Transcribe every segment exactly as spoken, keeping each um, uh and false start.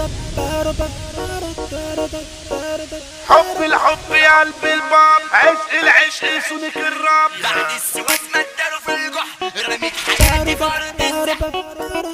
حب الحب يا قلب الباب، عشق العشق سونك الراب. بعد السواد مداله في الجح، رميت حياتي بارد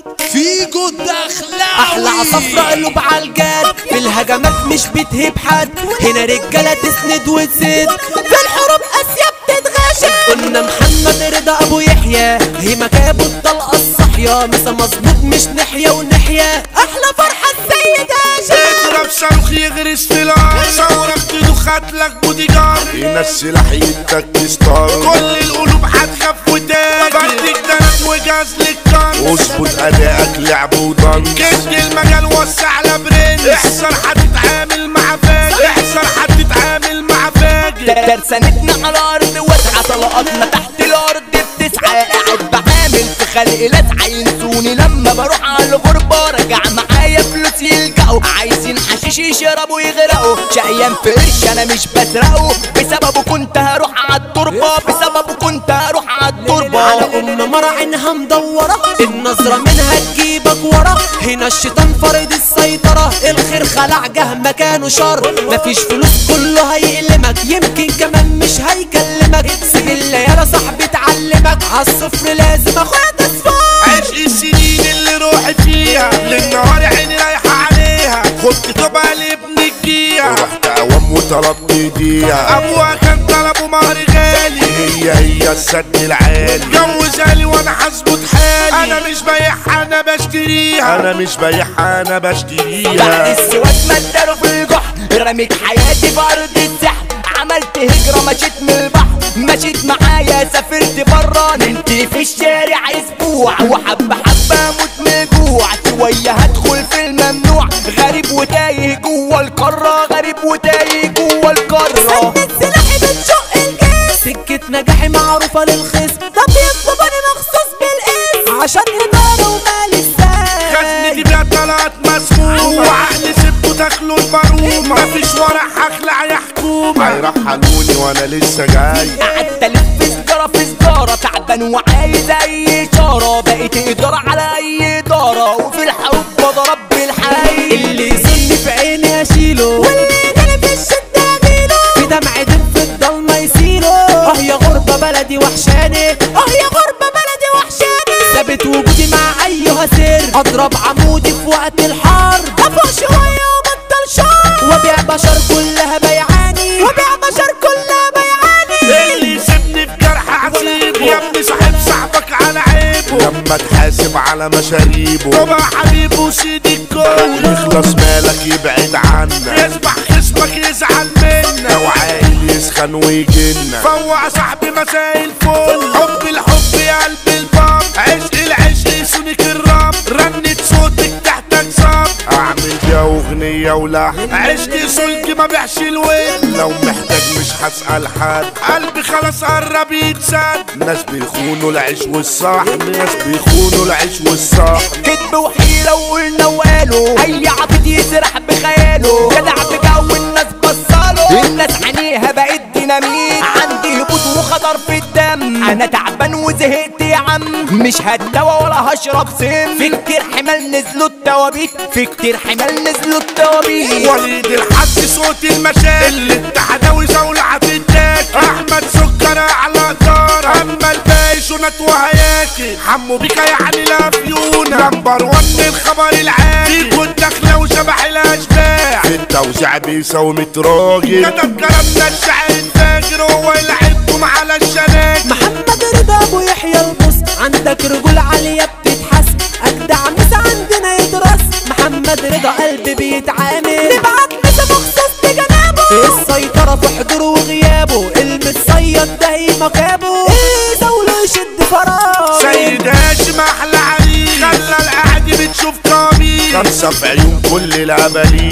فيجو الدخلاوي. احلى عصفرة قلوب عالجاد، في الهجمات مش بتهيب حد، هنا رجالة تسند وتزيد، في الحروب اسيا بتتغاشى. قلنا محمد رضا ابو يحيى، هي مكابه الطلقة الصحية، مسا مظبوط مش نحية ونحية، احلى فرحة السيد هاشم. اضرب صاروخ يغرس في الارض، ثورة بدوخ هاتلك بودي جارد، هنا السلاح يتك ستار، كل القلوب هتخاف وتاجي، فردك دنك وجاز للكار، اظبط ادائك لعب وضن، كد المجال وسع على برنس، احذر هتتعامل مع فاجر، احذر هتتعامل مع فاجر. ترسانتنا على الارض واسعة، طلقاتنا تحت الارض بتسعى، قاعد بعامل في خلق لسعة، ينسوني لما بروح على الغربة، راجع معايا فلوس يلجأوا، عايزين حشيش يشربوا يغرقوا، شقيان في قرش انا مش بسرقه، بسببه كنت هروح على التربة، بسببه كنت هروح على التربة. على ام مرة عينها مدورة، النظرة منها تجيبك ورا، هنا الشيطان فرض السيطرة، الخير خلع جه مكانه شر، مفيش فلوس كله هيقلمك، يمكن كمان مش هيكلمك، سيب الليالة صاحبي تعلمك، عالصفر لازم اخويا تصفى. عشق السنين اللي روحي فيها، للنهار عيني رايحة عليها، خدت طبع لابنك جيها، ورحت اوام وطلبت ايديها، ابوها كان طلبه مهر غالي، هي هي السد العالي، جوزالي وانا حاسبه حالي، انا مش بايعها انا بشتريها، انا مش بايعها انا بشتريها. بعد السواد مداله في الجح، رميت حياتي في ارض السحر، عملت هجرة مشيت من البحر، مشيت معايا سافرت برا، نمت في الشارع اسبوع، وحبة حبة اموت من الجوع، شوية هدخل في الممنوع، غريب وتايه جوه القارة، غريب وتايه جوه القارة. سدت سلاحي بتشق الجيش، سكة نجاحي معروفة للخصم، ده بيطلبني مخصوص بالاسم، عشان إدارة ومال الساي، خزنتي بيها طلعت مسمومة، وعقلي سبته تاكله البرومة، مفيش ورق هخلع يا حكومة، هيرحلوني وانا لسه جاي، قعدت الف في سجارة في سجارة، تعبان وعايز اي اشارة، بقيت ادارة على اي ادارة، وفي الحب بضرب بالحي، اللي يزن في عيني اشيله، واللي يجري في الشدة اجيله، في دمع دم في الضلمة يسيله، اه يا غربة بلدي وحشاني، اه يا غربة بلدي وحشاني، ثابت وجودي مع ايها سر، اضرب عمودي في وقت الحر، افوق شوية وبطل شر، وبيع بشر كلها بيعاني، وبيع بشر كلها بيعاني، اللي يسيبني في جرح عصيبه، يا ابني صاحب صاحبك على عيبه، لما تحاسب على مشاريبه، طبع حبيبه وسيد الكل، يخلص مالك يبعد عنك، يسبح خصمك يزعل منك، لو عاقل يسخن ويجنك، فوع صاحبي مساء الفل، حب الحب يا قلب الباب، عشق العشق سونك الراب، رنت صوتك تحتك صاب، اعمل بيها اغنية ولحن، عشق سلكي ما بيحش الوين، لو محتاج مش هسأل حد، قلبي خلاص قرب يتسد، ناس بيخونوا العيش والصح، ناس بيخونوا العيش والصح، كدب وحيرة وقلنا وقالوا، اي عبيط يسرح بخياله، جدع بجو الناس بصاله، الناس عينيها بقت ديناميت، عندي هبوط وخطر في الدم، انا تعبان وزهقت يا عم، مش هتدوى ولا هشرب سم، في كتير حمال نزلوا التوابيت، في كتير حمال نزلوا التوابيت، وليد الحج صوت المشاكل، اللي التحداوي زولة هتداك، احمد سكر اعلى دار، اما الباقي شنط وهياكل، حمو بيكا يعني لافيونا، نمبر ون الخبر العادي، فيكو الدخلة وشبح الاشباح، في التوزيع بيساوي متراجل، كتب كلامنا الشعر الفاجر، هو يلعبكم على الشناك، محمد رضا ابو يحيى البص، عندك رجول عالية بتتحس، اجدع مس عندنا يدرس، محمد رضا قلب بيتعامل، نبعت مس مخصوص لجنابه، السيطرة في حضوره وغيابه، المتصيد ده هي مكابه، ايه زوله يشد فراغ، سيد هاشم احلى عريس، خلى القعد بتشوف قميص، خمسة في عيون كل العباليس.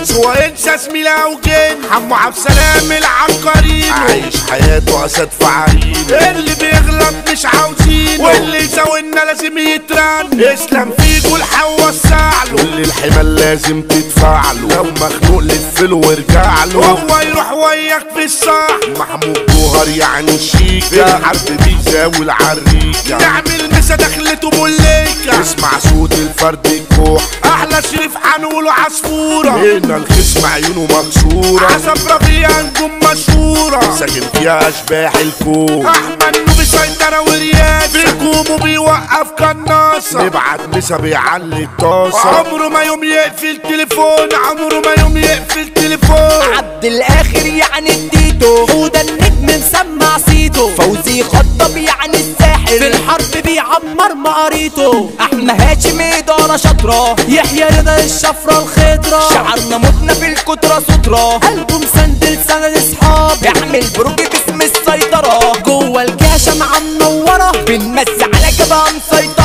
سواء انسى زميلة او جن حمو عبد السلام العقارين عايش حياته اسد في عرينه اللي بيغلط مش عاوزينه واللي يساوينا لازم يترن اسلام فيكو الحوا السعله كل الحمال لازم تدفعله لو مخنوق لفله وارجعله هو يروح وياك في الصح محمود جوهر يعني الشيكة الحرب بيزاوي العريكة نعمل مسا دخلته بوليكة اسمع صوت الفرد الكوح احلى شريف حنقوله عصفورة هنا الخصم عيونه مكسورة عصب رفيع نجوم مشهورة ساكن فيها اشباح الكون احمد نوبي سيطرة ورياسة في هجومه بيوقف قناصة نبعت مسا بيعلي الطاسة عمره ما يوم يقفل تليفون عمره ما يوم يقفل تليفون عبد الاخر يعني التيتو وده النجم مسمع سيدو فوزي خطب يعني الساحر في الحرب بيعمر مقاريته احمد هاشم اداره شاطره يحيى رضا الشفرة الخضرة شعرنا متنا في الكترة سترة قلبه مسندل سند اصحاب اعمل بروج باسم السيطرة جوه الجاشة مع منورة بنمسي على جبهة مسيطرة